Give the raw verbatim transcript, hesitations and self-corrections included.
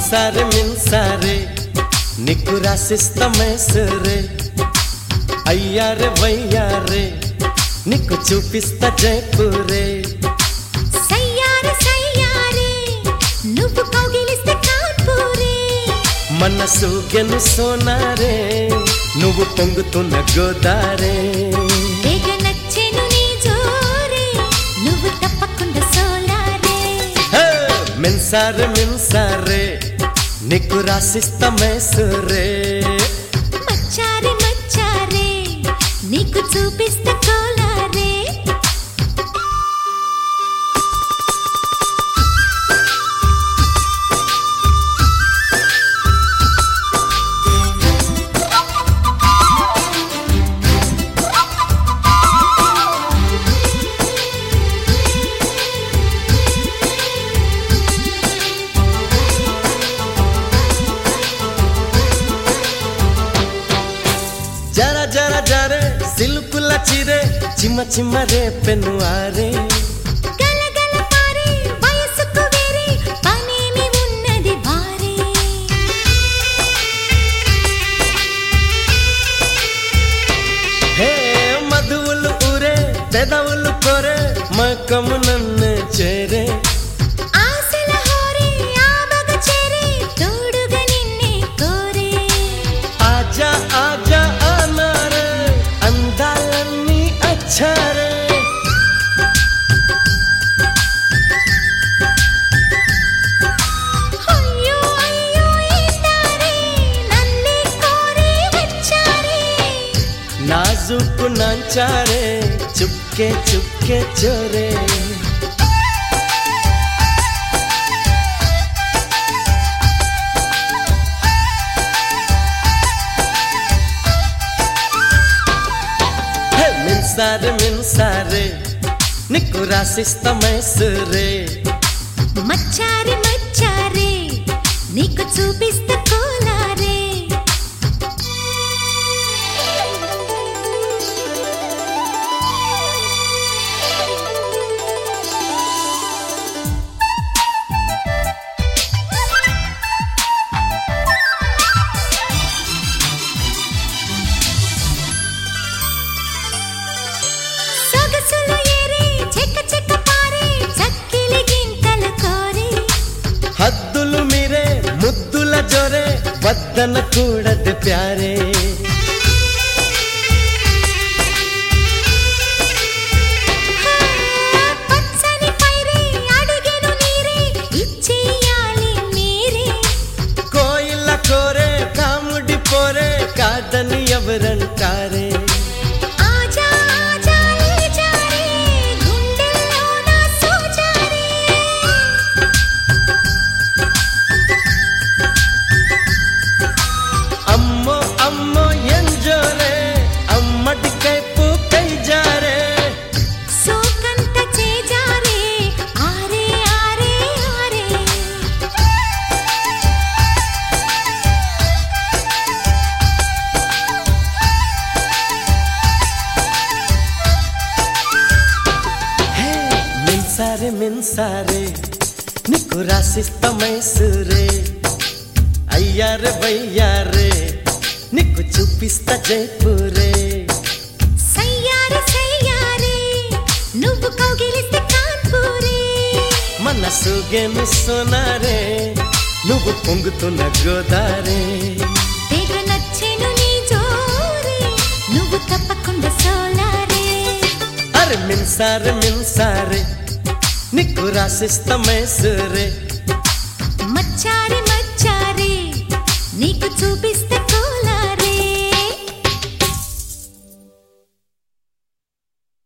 మిన్సారే మిన్సారే నీకు రాసిస్తా మైసూరే అయ్యారే వయ్యారే నీకు చూపిస్తా జైపూరే సయ్యారే సయ్యారే నువ్వు కౌగిలిస్తే కాన్పూరే మనసు గెను సోనారే నువ్వు పొంగుతున్న గోదారే తెగ నచ్చెను నీ జోరే నువ్వు తప్పకుండా సోలారే మిన్సారే మిన్సారే నీకు రాసిస్తా మైసూరే మచ్చారే మచ్చారే నీకు చూపిస్తా కోలారే జర జర జరే సిల్కుల చిరే చిమ్మ చిమ్మ రే పెను ఆరే గల గల పారే వయసుకు వేరే పనేమి ఉన్నది వారే హే మధువులు ఊరే పెదవులు కోరే మకము నన్ను చేరే ఆశల హోరే ఆమగ చేరే తోడుగా నిన్నే కోరే ఆజా ఆజా అనారే అందాలన్నీ అచ్చారే అయ్యో అయ్యో ఈతారే నన్నే కోరే వచ్చారే నాజుకు నాంచారే చుక్కే చుక్కే చోరే మిన్సారే మిన్సారే నీకు రాసిస్తా మైసూరే మచ్చారే మచ్చారే నీకు చూపిస్తా కోలారే సొగసులు ఏరే చెక్క చెక్క పారే చక్కిలి గింతల కోరే హద్దులు మీరే ముద్దుల జోరే వద్దన కూడదు ప్యారే పచ్చని పైరే అడిగెను నీరే ఇచ్చేయాలి మీరే కోయిల కోరే కాముడి పోరే కాదని ఎవరంటారే ఆజా ఆజా ఈ జారే గుండెల్లో నా సోజారే అమ్మో అమ్మో ఎంజోరే అమ్మటి కైపు కై జారే సోకంత చేజారే ఆరే ఆరే ఆరే హే మిన్సారే మిన్సారే నీకు రాసిస్తా మైసూరే అయ్యారే వయ్యారే నీకు చూపిస్తా జైపూరే సయ్యారే సయ్యారే నువ్వు కౌగిలిస్తే కాన్పూరే మనసు గెను సోనారే నువ్వు పొంగుతున్న గోదారే తెగ నచ్చెను నీ జోరే నువ్వు తప్పకుండా సోలారే అరే మిన్సారే మిన్సారే నీకు రాసిస్తా మైసూరే మచ్చారే మచ్చారే నీకు చూపిస్తా